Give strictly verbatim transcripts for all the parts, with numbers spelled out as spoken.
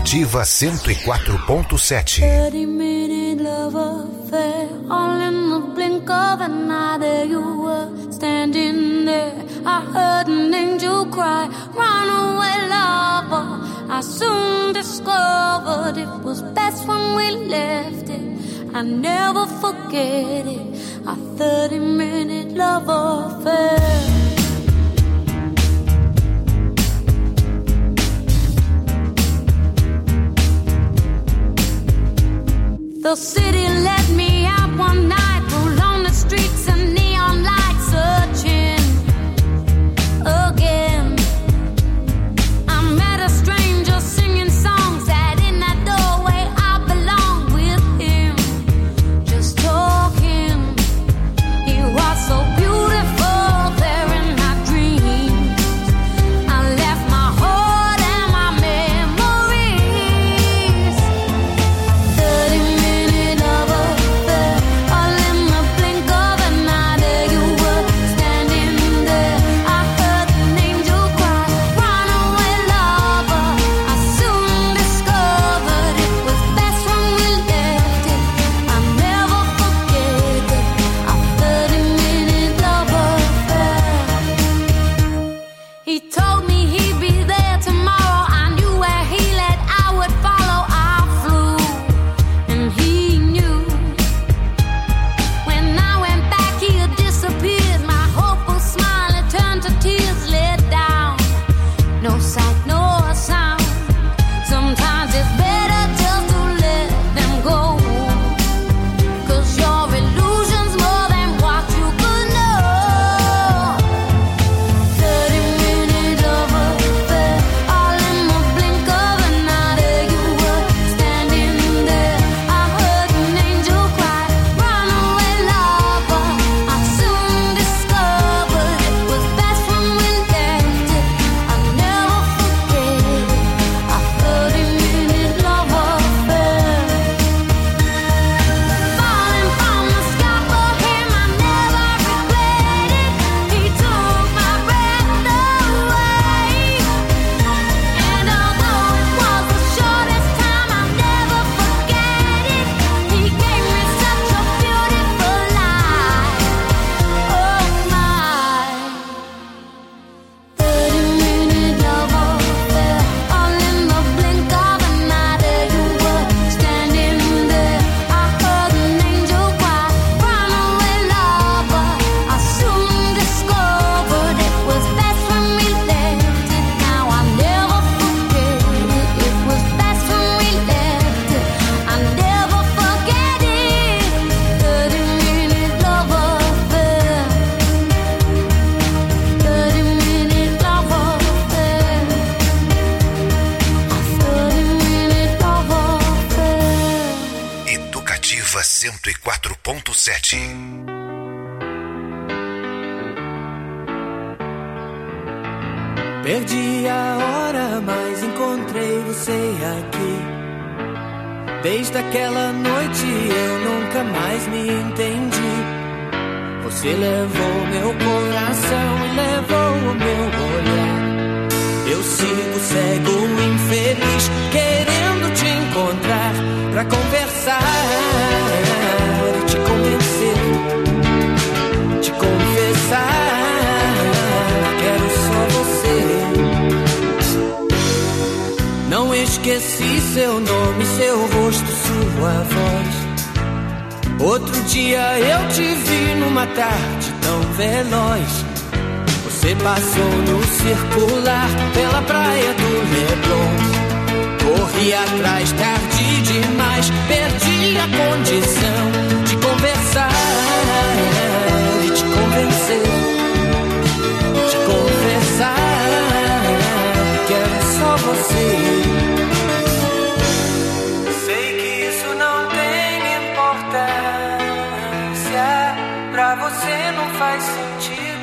Educativa cento e quatro ponto sete. thirty minute love affair, all in the blink of an eye. There you were, standing there. I heard an angel cry, run away lover. I soon discovered it was best when we left it. I never forget it, our thirty minute love affair. The city let me out one night, through lonely streets and neon lights, searching again. I met a stranger singing songs, that in that doorway I belong with him, just talking. He was so beautiful there in my dreams. I left my heart and my memories. thirty minute love affair, all in the blink of an eye. There you were, standing there. I heard an angel cry, run away lover. I soon discovered it was best when we left it. I never forget it, our thirty minute love affair. He told me he'd be there tomorrow. I knew where he led, I would follow. I flew, and he knew. When I went back, he had disappeared. My hopeful smile had turned to tears, let down. No sight, no sound. Sometimes it's better just to let them go, 'cause your illusion's more than what you could know. thirty minute love affair, all in the blink of an eye. There you were, standing there. I heard an angel cry, run away lover. I soon discovered it was best when we left it. I never forget it, our thirty minute love affair. Falling from the sky for him, I never regret it. He took my breath away, and although it was the shortest time, I'll never forget it. He gave me such a beautiful life. Oh my, thirty minute love affair, all in the blink of an eye. There you were, standing there. I heard an angel cry, run away lover. I soon discovered it was best when we left it. Now I'll never forget it, it was best when we left it. I'll never forget it, thirty minute love affair. thirty minute love affair, our thirty minute love affair. Educativa cento e quatro ponto sete. Perdi a hora, mas encontrei você aqui. Desde aquela noite eu nunca mais me entendi. Você levou meu coração e levou o meu olhar. Eu sigo cego, infeliz, querendo te encontrar pra conversar e te convencer, te confessar. Quero só você. Não esqueci seu nome, seu rosto, sua voz. Outro dia eu te vi numa tarde tão veloz. Você passou no circular pela praia do Leblon. Corri atrás, tarde demais, perdi a condição de conversar e te convencer, te confessar. Quero só você. Sei que isso não tem importância, pra você não faz sentido,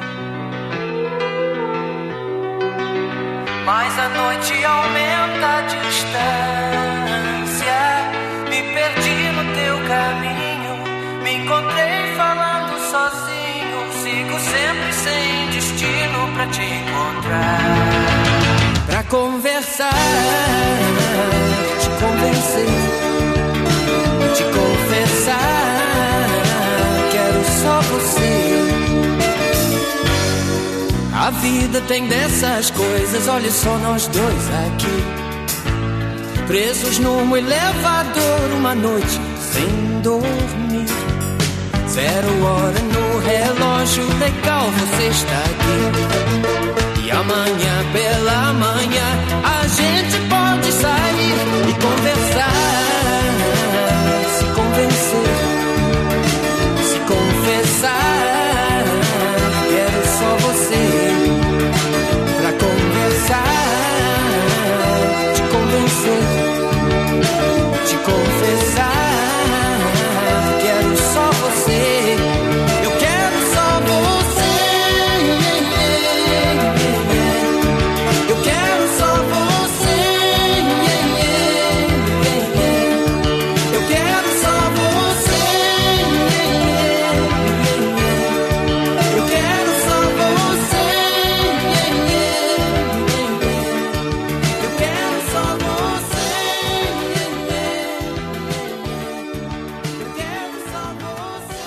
mas a noite aumenta a distância. Me perdi no teu caminho, me encontrei falando sozinho. Sigo sempre sem destino pra te encontrar, pra conversar A vida tem dessas coisas, olha só nós dois aqui, presos num elevador uma noite sem dormir. Zero hora no relógio, legal, você está aqui. E amanhã pela manhã a gente pode sair e conversar, se convencer, se confessar. Quero só você pra conversar, te convencer, te confessar. Quero só você, eu quero só você. Eu quero só você. Eu quero só você. Eu quero só você. Eu quero só você. Eu quero só você.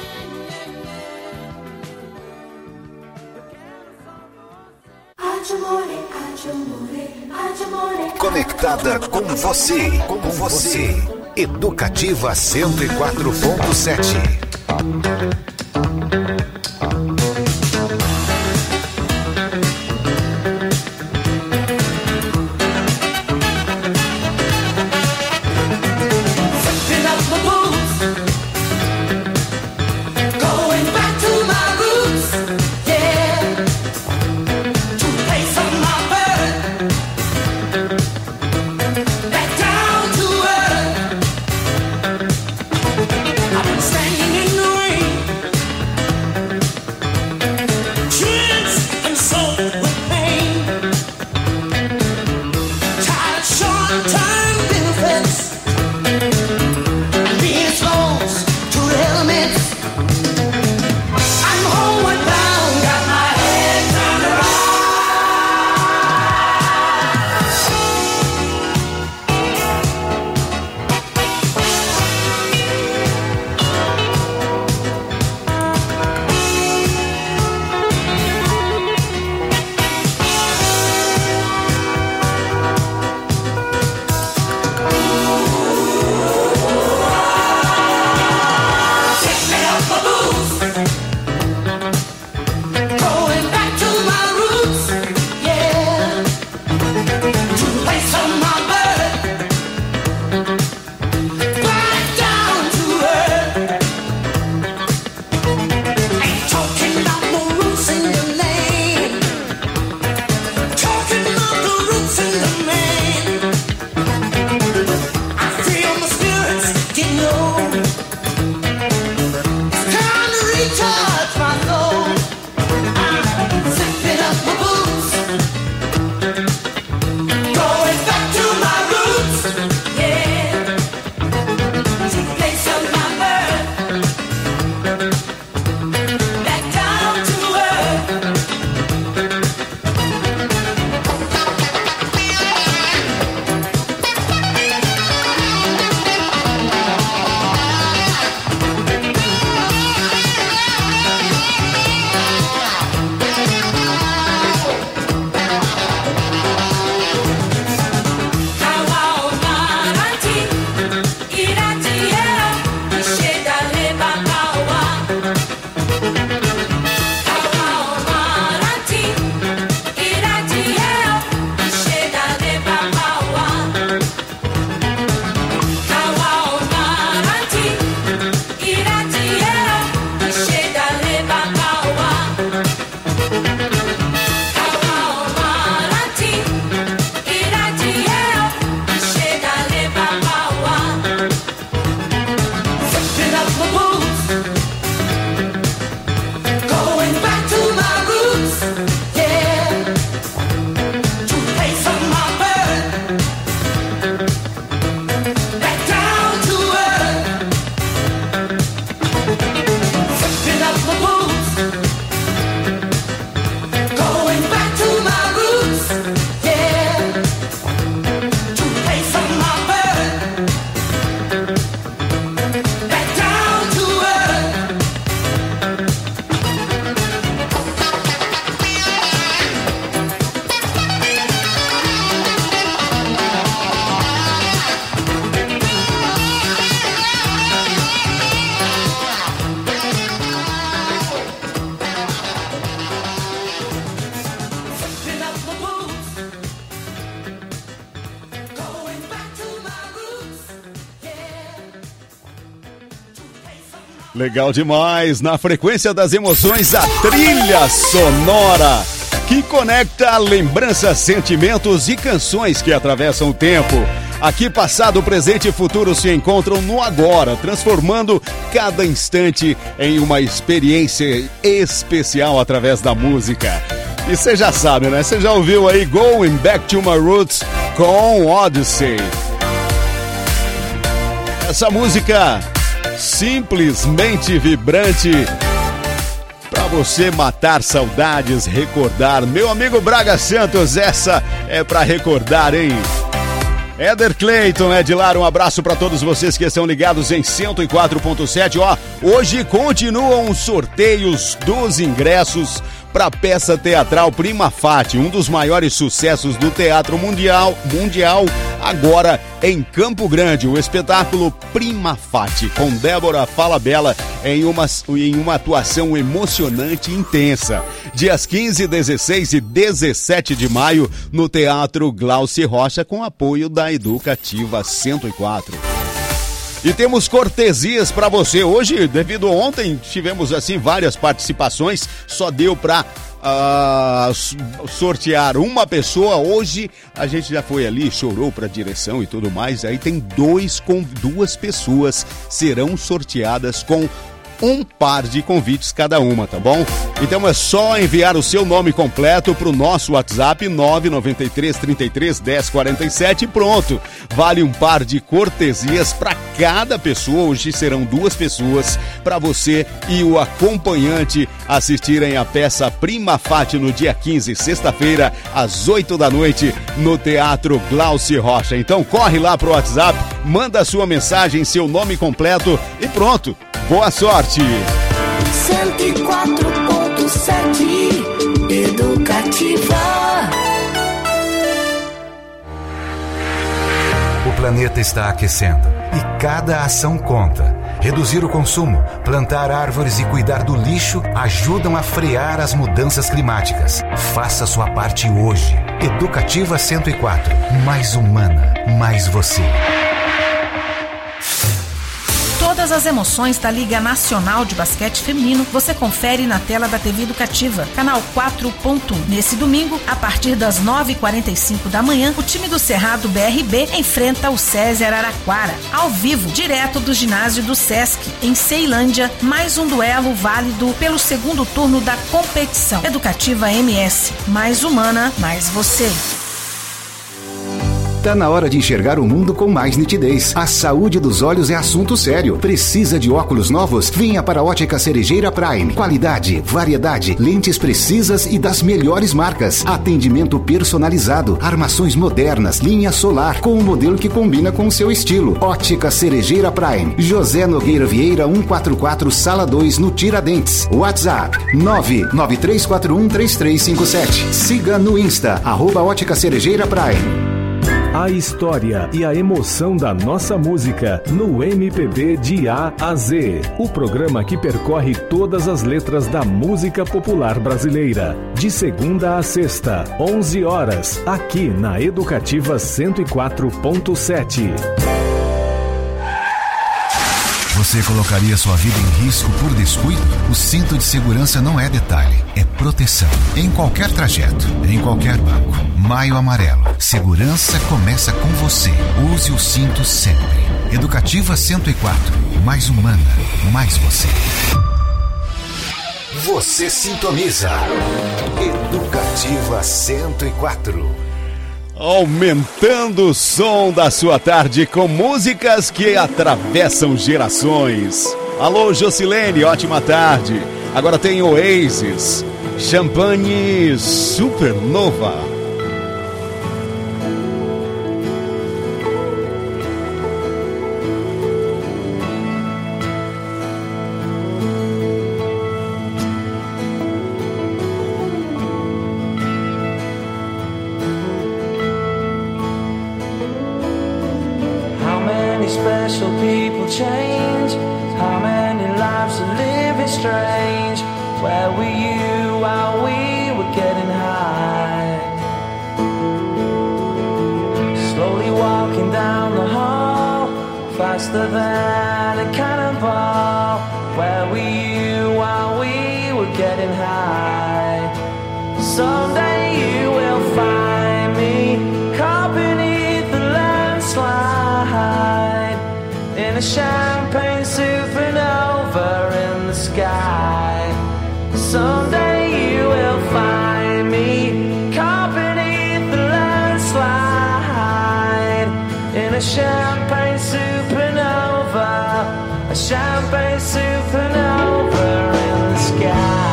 Conectada com você, com você. Educativa cento e quatro ponto sete. Picking up my boots, going back to my roots, yeah. To place on my bird, back down to earth. I've been standing in the rain, drenched and soaked with pain, tired of short-term benefits, being exposed to the elements. I'm homeward bound, got my head turned around. Take me off my boots, going back to my roots, yeah. To place on my bird, back down to earth. Ain't talking about no roots in the land, talking about the roots in the man. I feel my spirits getting low. It's time to recharge my soul. I'm zipping up my boots, going back to my roots, yeah. To place on my bird, back down to earth. Legal demais, na frequência das emoções, a trilha sonora que conecta lembranças, sentimentos e canções que atravessam o tempo. Aqui passado, presente e futuro se encontram no agora, transformando cada instante em uma experiência especial através da música. E você já sabe, né? Você já ouviu aí Going Back to My Roots com Odyssey. Essa música simplesmente vibrante pra você matar saudades, recordar. Meu amigo Braga Santos, essa é pra recordar, hein? Éder Cleiton, Edilar, um abraço para todos vocês que estão ligados em cento e quatro ponto sete. Ó, hoje continuam os sorteios dos ingressos para a peça teatral Prima Fati, um dos maiores sucessos do teatro mundial, mundial, agora em Campo Grande, o espetáculo Prima Fati, com Débora Falabella em uma, em uma atuação emocionante e intensa. Dias quinze, dezesseis e dezessete de maio, no Teatro Glauci Rocha, com apoio da Educativa cento e quatro. E temos cortesias para você. Hoje, devido a ontem, tivemos assim várias participações, só deu para uh, sortear uma pessoa. Hoje a gente já foi ali, chorou para a direção e tudo mais. Aí tem dois com duas pessoas serão sorteadas com um par de convites cada uma, tá bom? Então é só enviar o seu nome completo pro nosso WhatsApp nove nove três, trinta e três, dez, quarenta e sete e pronto. Vale um par de cortesias para cada pessoa. Hoje serão duas pessoas para você e o acompanhante assistirem a peça Prima Fati no dia quinze, sexta-feira, às oito da noite, no Teatro Glauci Rocha. Então corre lá pro WhatsApp, manda a sua mensagem, seu nome completo e pronto. Boa sorte! cento e quatro ponto sete Educativa. O planeta está aquecendo e cada ação conta. Reduzir o consumo, plantar árvores e cuidar do lixo ajudam a frear as mudanças climáticas. Faça sua parte hoje. Educativa cento e quatro. Mais humana, mais você. Todas as emoções da Liga Nacional de Basquete Feminino você confere na tela da T V Educativa, canal quatro ponto um. Nesse domingo, a partir das nove e quarenta e cinco da manhã, o time do Cerrado B R B enfrenta o César Araraquara, ao vivo, direto do ginásio do Sesc, em Ceilândia, mais um duelo válido pelo segundo turno da competição. Educativa M S, mais humana, mais você. Tá na hora de enxergar o mundo com mais nitidez. A saúde dos olhos é assunto sério. Precisa de óculos novos? Venha para a Ótica Cerejeira Prime. Qualidade, variedade, lentes precisas e das melhores marcas. Atendimento personalizado, armações modernas, linha solar, com um modelo que combina com o seu estilo. Ótica Cerejeira Prime. José Nogueira Vieira, cento e quarenta e quatro, Sala dois, no Tiradentes. WhatsApp nove nove três quatro um três três cinco sete. Siga no Insta, arroba Ótica Cerejeira Prime. A história e a emoção da nossa música no M P B de A a Z. O programa que percorre todas as letras da música popular brasileira. De segunda a sexta, onze horas, aqui na Educativa cento e quatro ponto sete. Você colocaria sua vida em risco por descuido? O cinto de segurança não é detalhe, é proteção. Em qualquer trajeto, em qualquer banco. Maio Amarelo. Segurança começa com você. Use o cinto sempre. Educativa cento e quatro. Mais humana, mais você. Você sintoniza. Educativa cento e quatro. Aumentando o som da sua tarde com músicas que atravessam gerações. Alô, Jocilene, ótima tarde. Agora tem Oasis, Champagne Supernova. Special people change. How many lives are living strange? Where were you while we were getting high? Slowly walking down the hall, faster than a cannonball. Where Someday you will find me caught beneath the landslide in a champagne supernova in the sky. Someday you will find me caught beneath the landslide in a champagne supernova, a champagne supernova in the sky.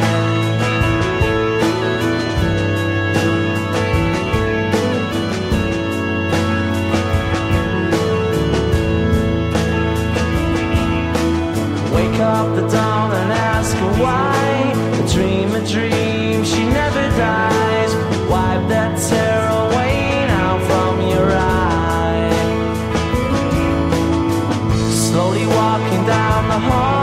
Up the dawn and ask her why. A dream, a dream, she never dies. Wipe that tear away now from your eye. Slowly walking down the hall.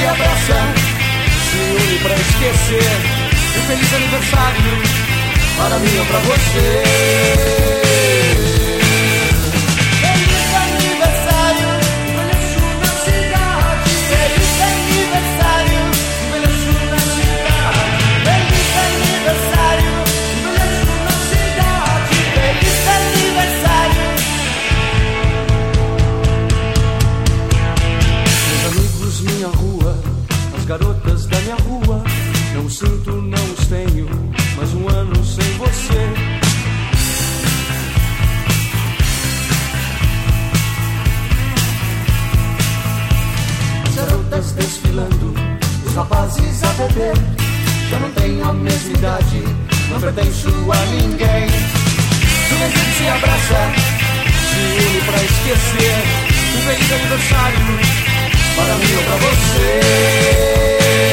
se abraça, se une pra esquecer. Um feliz aniversário para mim ou pra você. Feliz aniversário, envelheço na cidade. Feliz aniversário, envelheço na cidade. Feliz aniversário, envelheço na cidade. Feliz aniversário. Meus amigos, minha rua, as garotas da minha rua. Não sinto, não os tenho, mais um ano sem você. As garotas desfilando, os rapazes a beber. Já não tenho a mesma idade, não pertenço a ninguém. Juventude se abraça, se une pra esquecer. Um feliz aniversário para mim ou pra você.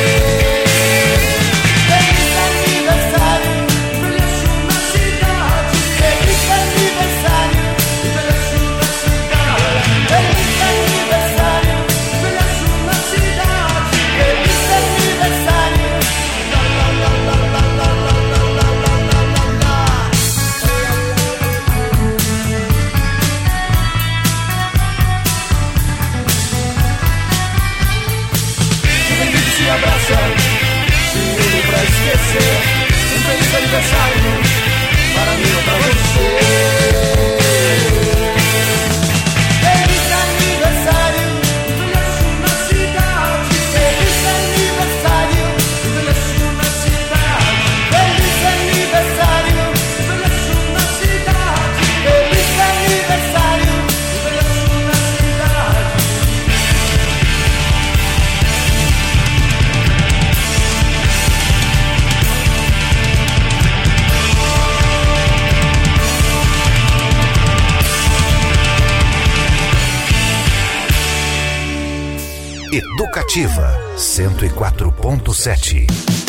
Um feliz aniversário para mim ou pra você. Feliz aniversário, envelheço na cidade. Feliz aniversário, envelheço na cidade. Feliz aniversário, envelheço na cidade. Feliz aniversário, envelheço na cidade. Educativa cento e quatro ponto sete.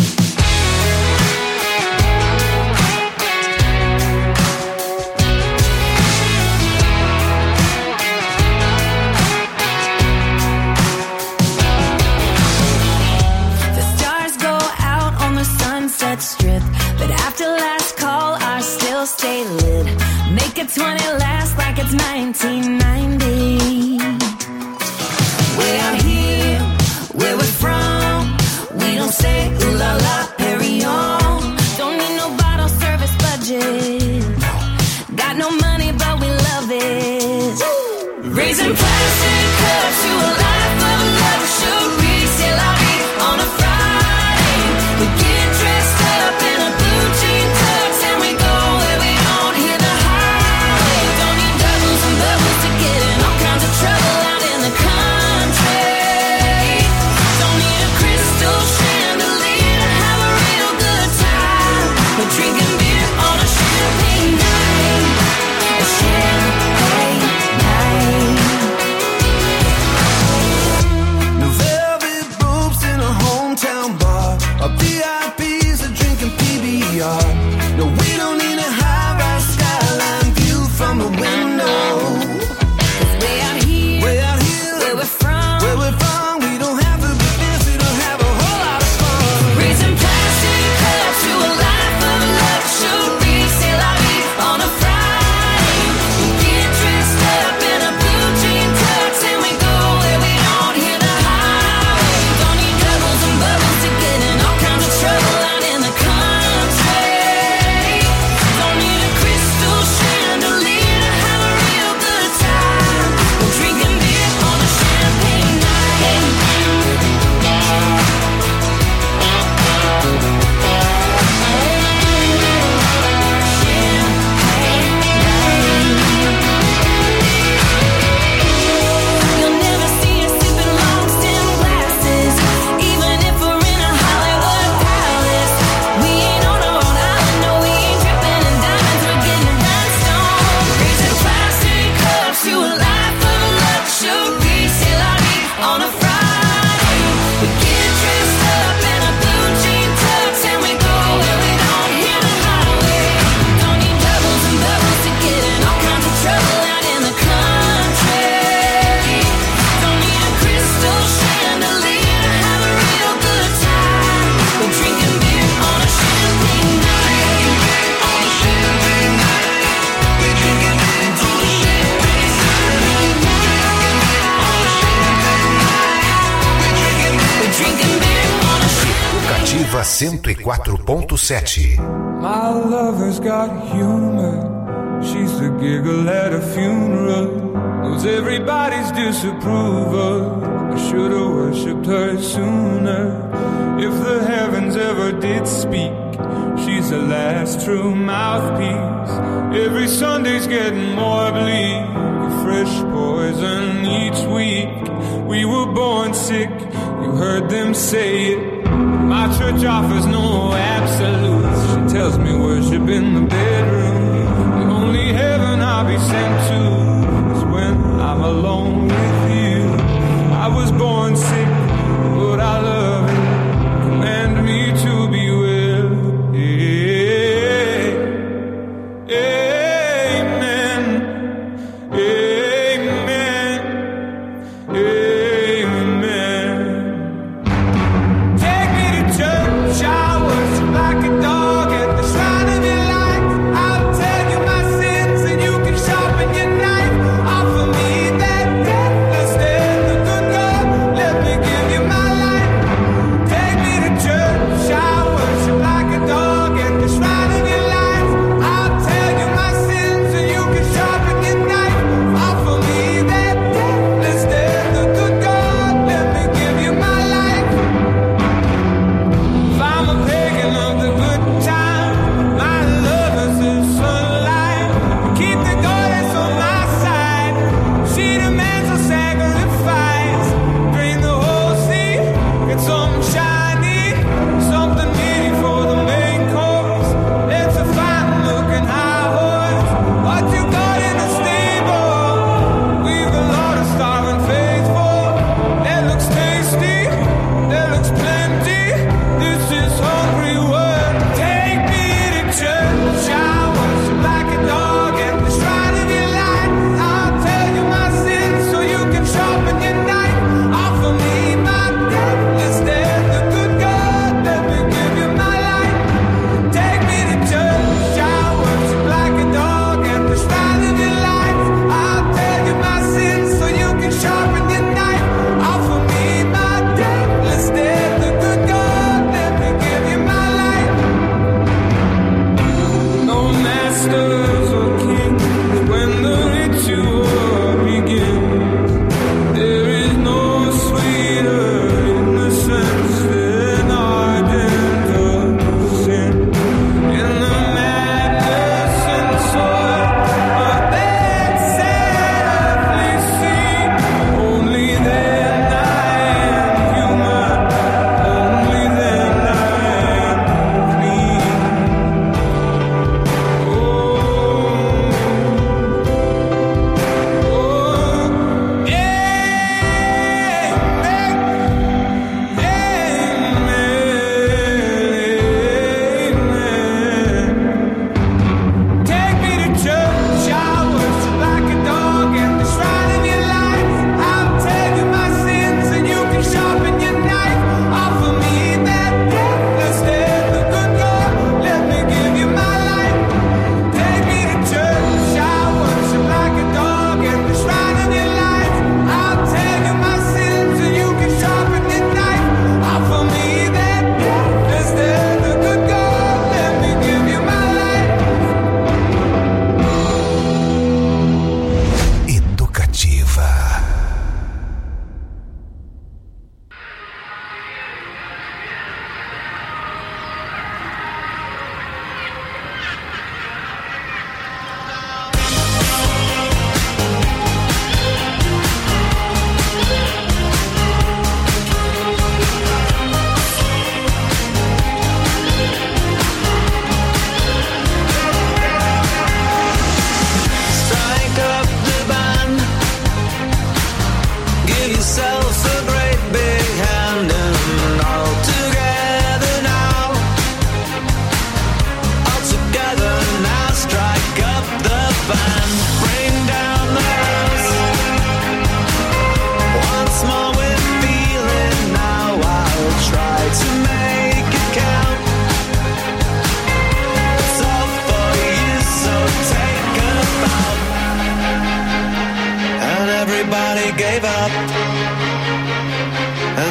The stars go out on the Sunset Strip, but after last call, I still stay lit. Make it twenty last like it's nineteen ninety. Way out here, where we're from, we don't say ooh la la, Perignon. Don't need no bottle service budget. Got no money, but we love it. Raising plastic cups to a life of luxury. C'est la vie on a Friday. We get dressed up in a blue jean tux and we go where we don't hear the highway. Don't need doubles and bubbles to get in all kinds Ativa cento e quatro ponto sete. My lover's got humor. She's the giggle at a funeral. Knows everybody's disapproval. I should've worshipped her sooner. If the heavens ever did speak, she's the last true mouthpiece. Every Sunday's getting more bleak, a fresh poison each week. We were born sick, you heard them say it. My church offers no absolutes. She tells me worship in the bedroom. The only heaven I'll be sent to is when I'm alone with you. I was born sick, but I love it. Command me to be well. Yeah. Amen. Amen. Amen. Take me to church. I worship like a dog at the shrine of your light. I'll tell you my sins and you can sharpen your knife. Offer me that deathless death, the good God. Let me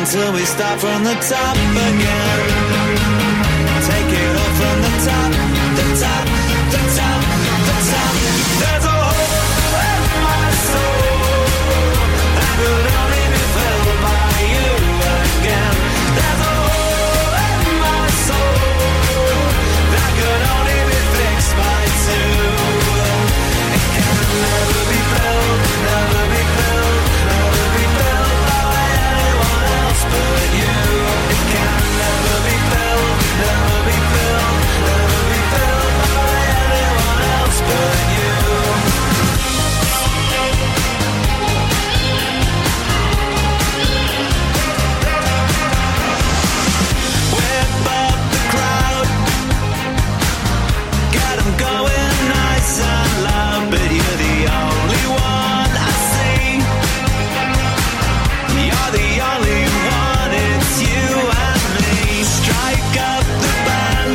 until we start from the top again. Take it all from the top, the top, the top, the top. There's a hole in my soul that could only be filled by you again. There's a hole in my soul that could only be fixed by two. It can never be filled, never be filled, never be filled by anyone else but you. It can never be filled, never be filled, never be filled by anyone else but you. Whip up the crowd, get 'em going nice and loud, but you're the only one I see. You're the only one, it's you and me. Strike up the band,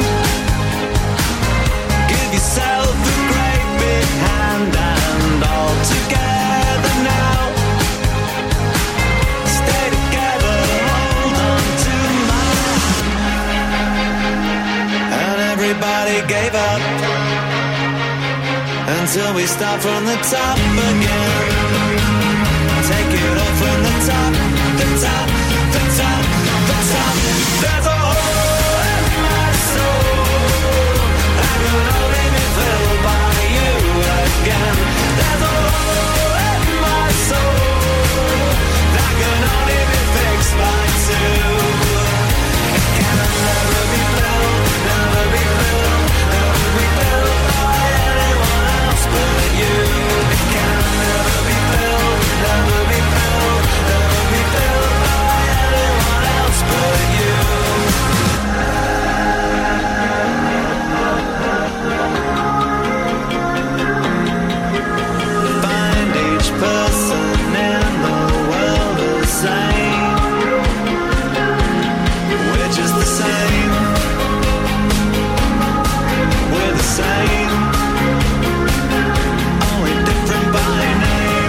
give yourself a great big hand, and all together now. Stay together, hold on to my hand. And everybody gave up until we start from the top again. Take it all from the top, the top, the top, the top. There's a hole in my soul that could only be filled by you again. There's a hole in my soul that can only be fixed by two. It can never be filled, never be filled, never be filled by anyone else but you. It can never be filled, never be filled, never be filled by anyone else but you. Find each person in the world the same. We're just the same. We're the same. Only different by name.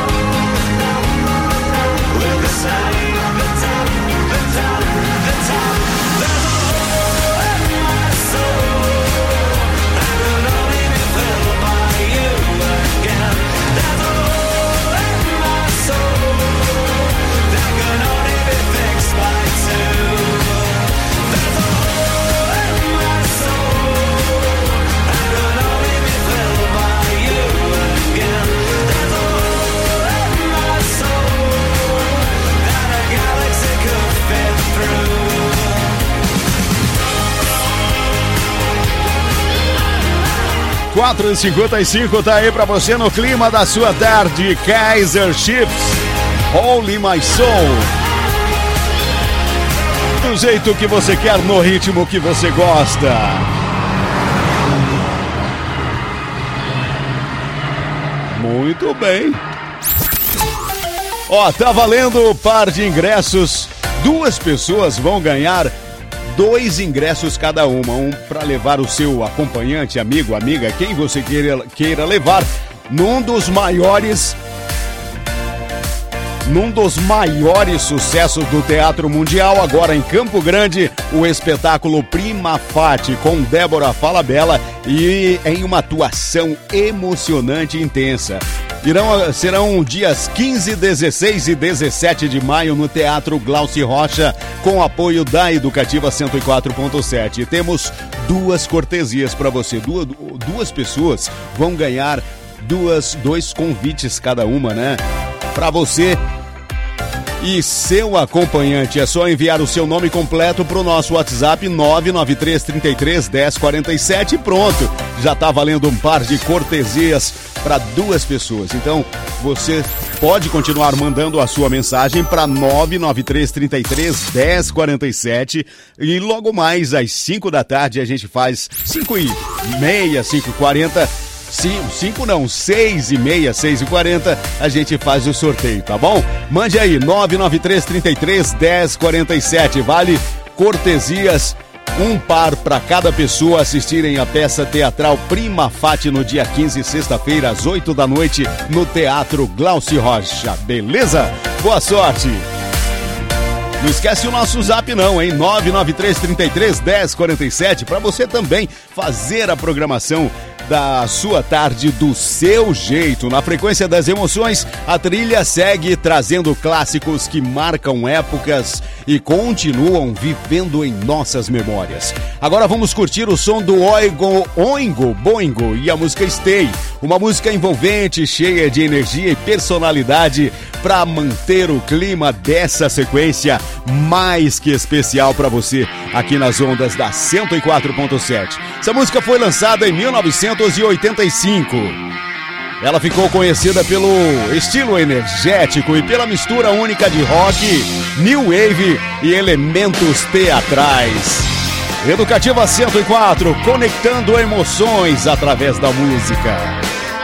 We're the same. The top, the top, the top. There's a hole in my soul that could only be filled by you again. There's a hole in my soul that can only be fixed by two. There's a hole in my soul that can only be filled by you again. There's a hole in my soul that a galaxy could fit through. quatro e cinquenta e cinco tá aí pra você no clima da sua tarde. Kaiser Chiefs, Holy My Soul. Do jeito que você quer, no ritmo que você gosta. Muito bem. Ó, tá valendo o par de ingressos. Duas pessoas vão ganhar dois ingressos cada uma. Um para levar o seu acompanhante, amigo, amiga, quem você queira, queira levar num dos maiores num dos maiores sucessos do Teatro Mundial, agora em Campo Grande, o espetáculo Prima Fati, com Débora Falabella, e em uma atuação emocionante e intensa. Irão, serão dias quinze, dezesseis e dezessete de maio no Teatro Glaucio Rocha, com apoio da Educativa cento e quatro ponto sete. E temos duas cortesias para você. Duas, duas pessoas vão ganhar duas, dois convites cada uma, né? Para você e seu acompanhante. É só enviar o seu nome completo para o nosso WhatsApp nove nove três, três três, um zero quatro sete e pronto. Já está valendo um par de cortesias para duas pessoas. Então, você pode continuar mandando a sua mensagem para nove nove três, três três, um zero quatro sete e logo mais às cinco da tarde a gente faz cinco e meia, cinco e quarenta. cinco não, seis e meia, seis e quarenta, a gente faz o sorteio, tá bom? Mande aí, nove nove três, três três, um zero quatro sete, vale cortesias, um par para cada pessoa assistirem a peça teatral Prima Fati no dia quinze, sexta-feira, às oito da noite, no Teatro Glaucio Rocha, beleza? Boa sorte! Não esquece o nosso zap não, hein? nove nove três, trinta e três, dez, quarenta e sete, para você também fazer a programação da sua tarde do seu jeito. Na frequência das emoções, a trilha segue trazendo clássicos que marcam épocas e continuam vivendo em nossas memórias. Agora vamos curtir o som do Oingo, Oingo Boingo e a música Stay, uma música envolvente, cheia de energia e personalidade para manter o clima dessa sequência mais que especial para você aqui nas ondas da cento e quatro ponto sete. Essa música foi lançada em mil novecentos e oitenta e cinco. Ela ficou conhecida pelo estilo energético e pela mistura única de rock, new wave e elementos teatrais. Educativa cento e quatro, conectando emoções através da música.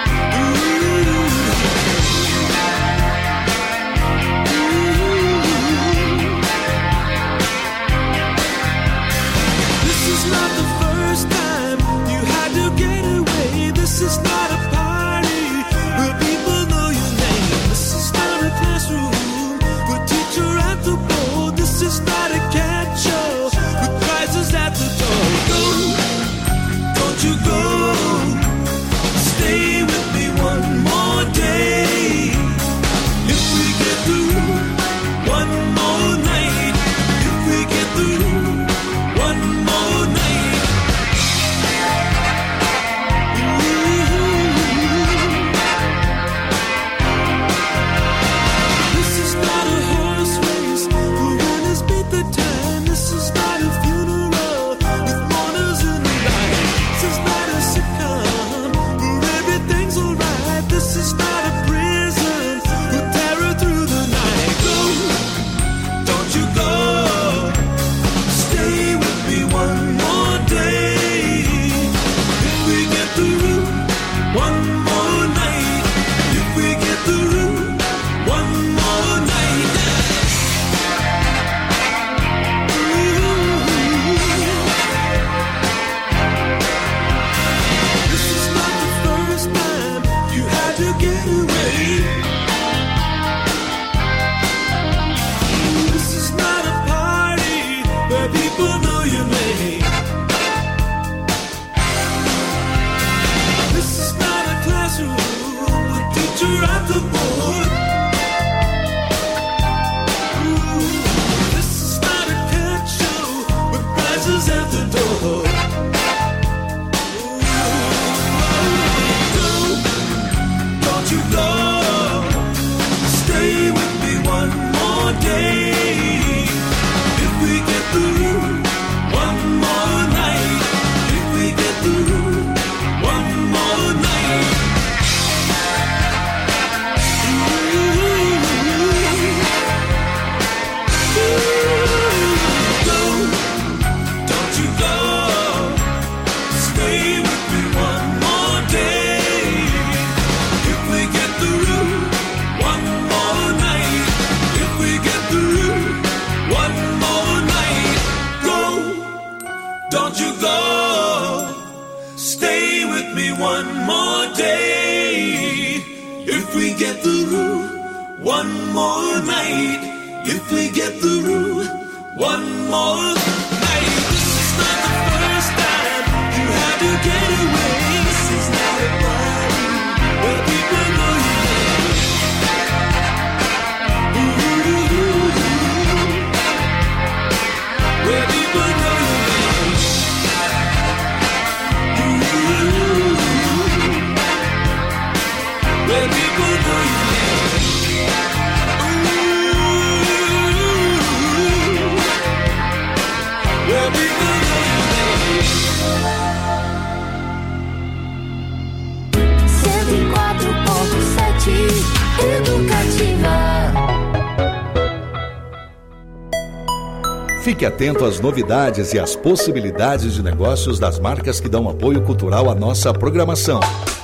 Fique atento às novidades e às possibilidades de negócios das marcas que dão apoio cultural à nossa programação.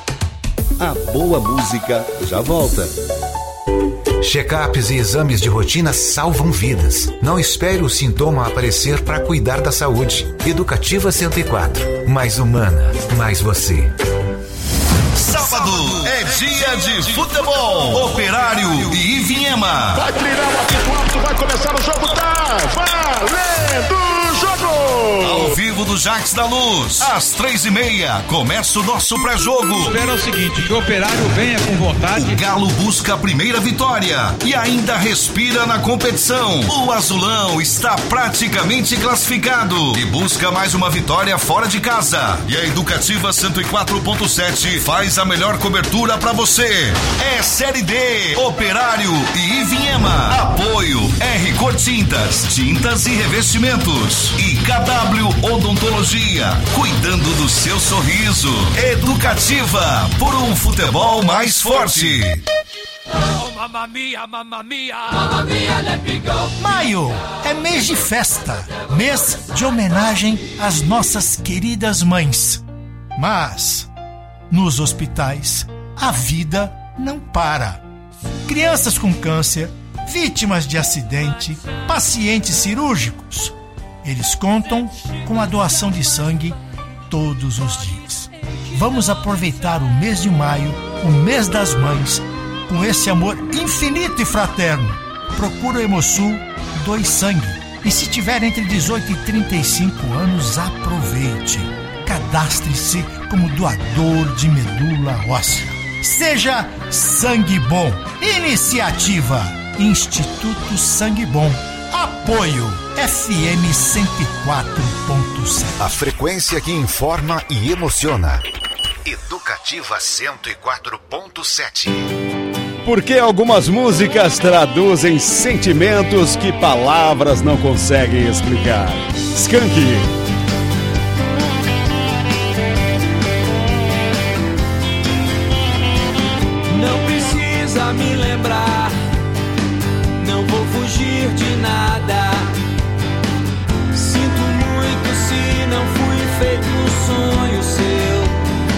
A boa música já volta. Check-ups e exames de rotina salvam vidas. Não espere o sintoma aparecer para cuidar da saúde. Educativa cento e quatro. Mais humana, mais você. Sábado é dia de futebol. Operário e Ivinhema. Vai treinar o apito alto, vai começar o jogo, tá valendo o jogo! Ao vivo do Jacques da Luz, às três e meia, começa o nosso pré-jogo. Espera o seguinte, que o Operário venha com vontade. O Galo busca a primeira vitória e ainda respira na competição. O Azulão está praticamente classificado e busca mais uma vitória fora de casa. E a Educativa cento e quatro ponto sete faz a melhor cobertura pra você. É Série D, Operário e Ivinhema. Apoio R Cor Tintas, tintas e revestimentos. E K W Odontologia, cuidando do seu sorriso. Educativa, por um futebol mais forte. Oh, mamma mia, mamma mia, mamma mia, let me go. Maio é mês de festa, mês de homenagem às nossas queridas mães. Mas, nos hospitais, a vida não para. Crianças com câncer, vítimas de acidente, pacientes cirúrgicos. Eles contam com a doação de sangue todos os dias. Vamos aproveitar o mês de maio, o mês das mães, com esse amor infinito e fraterno. Procura o Hemosul, doe sangue. E se tiver entre dezoito e trinta e cinco anos, aproveite. Cadastre-se como doador de medula óssea. Seja Sangue Bom. Iniciativa Instituto Sangue Bom. Apoio F M cento e quatro ponto sete. A frequência que informa e emociona. Educativa cento e quatro ponto sete. Porque algumas músicas traduzem sentimentos que palavras não conseguem explicar. Skank. Não precisa me lembrar, não vou fugir de nada. Sinto muito se não fui feito um sonho seu.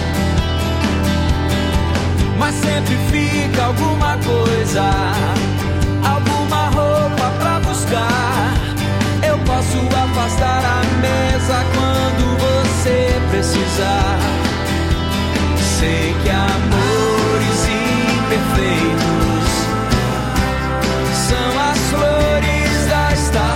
Mas sempre fica alguma coisa, alguma roupa pra buscar. Eu posso afastar a mesa quando você precisar. Sei que amores imperfeitos são as flores da estação.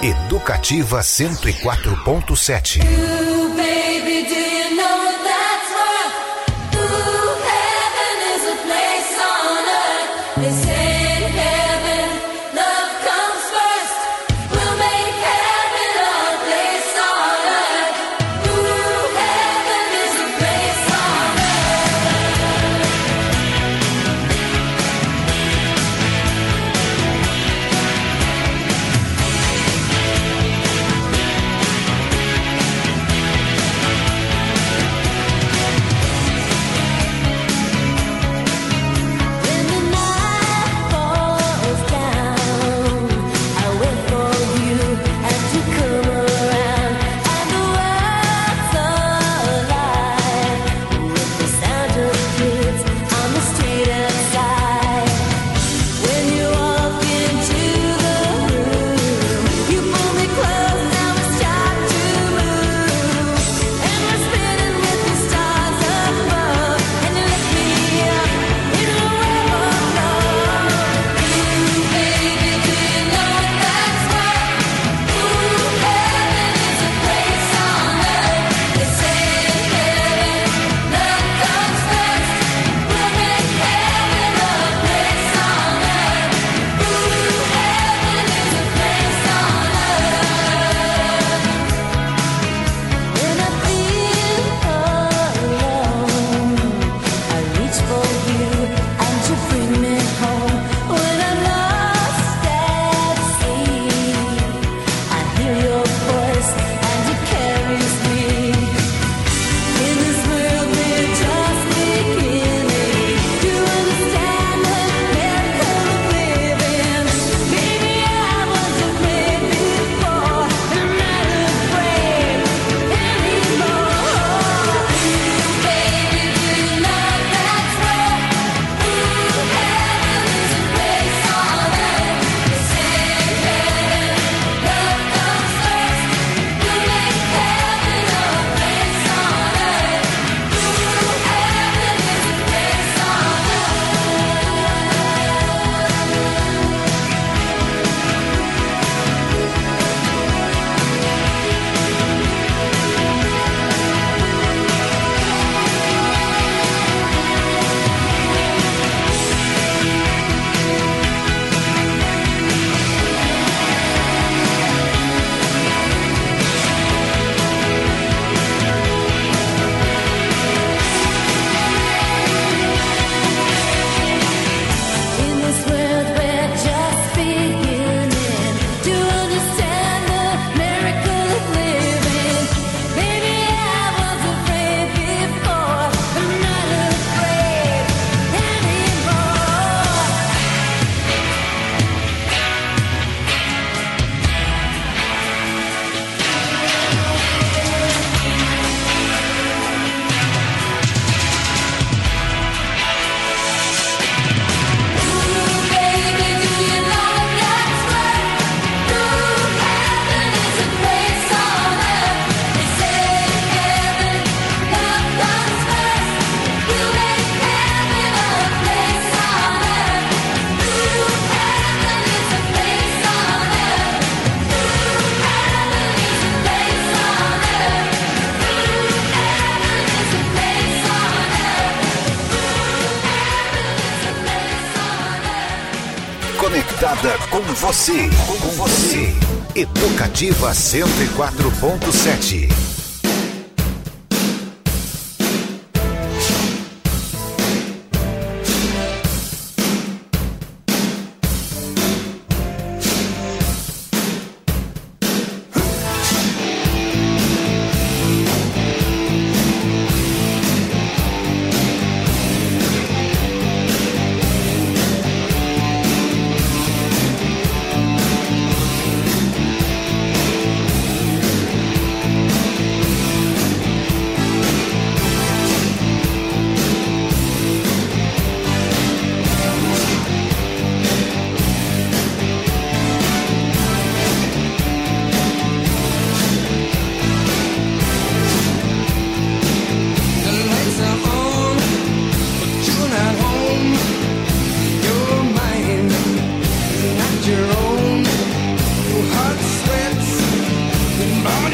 Educativa cento e quatro ponto sete. Conectada com você, com você. Educativa cento e quatro ponto sete.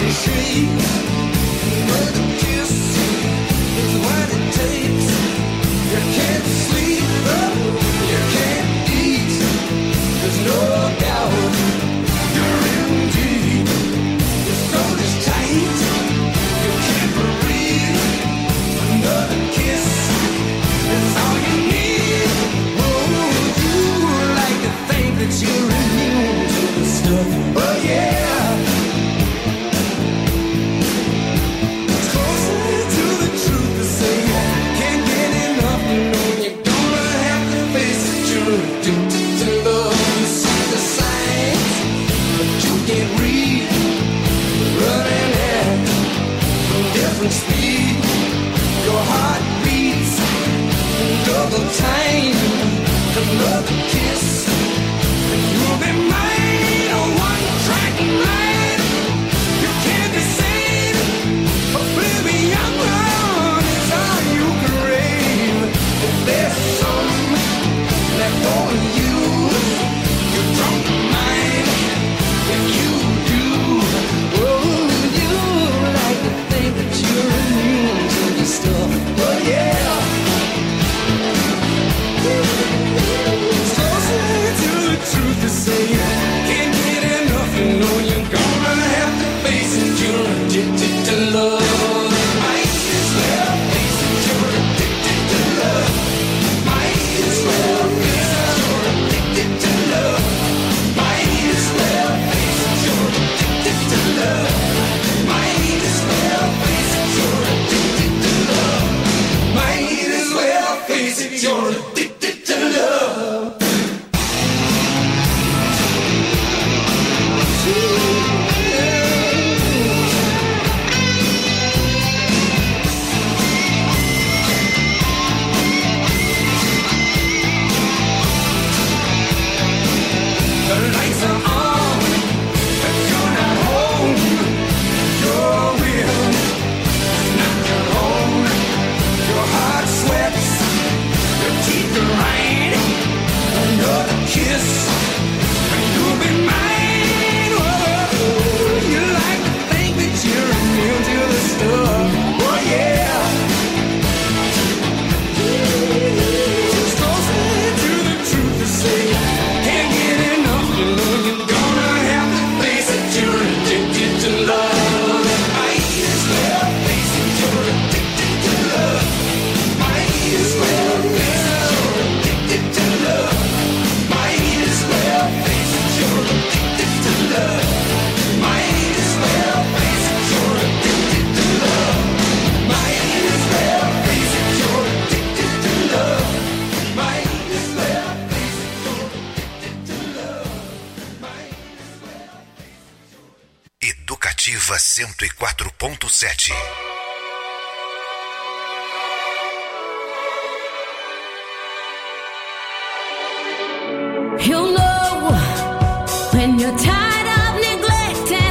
cento e quatro ponto sete.